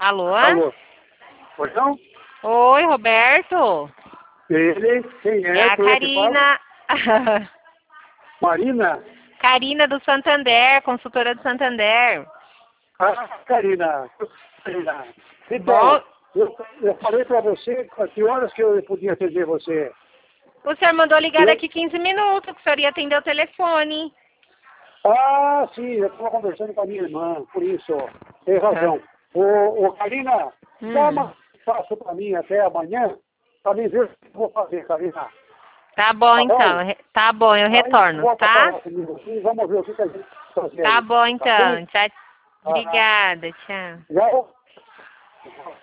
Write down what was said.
Alô? Alô? Pois não? Oi, Roberto. Ele? Quem é? É a Sou eu que falo? Karina. Marina? Karina do Santander, consultora do Santander. Ah, Karina. Karina. Bom, Então, eu falei para você a que horas que eu podia atender você. o senhor mandou ligar Eu? daqui 15 minutos, que o senhor ia atender o telefone. Ah, sim, eu estava conversando com a minha irmã, por isso. Tem razão. Ô, Karina, dá Hum. uma passo para mim até amanhã, para mim ver o que eu vou fazer, Karina. Tá bom, Tá bom? então. Tá bom, eu Aí retorno, volta a tá? falar comigo aqui, vamos ver o que a gente fazer Tá aí. bom, Tá bem? então. Tchau. Ah, Obrigada, tchau. já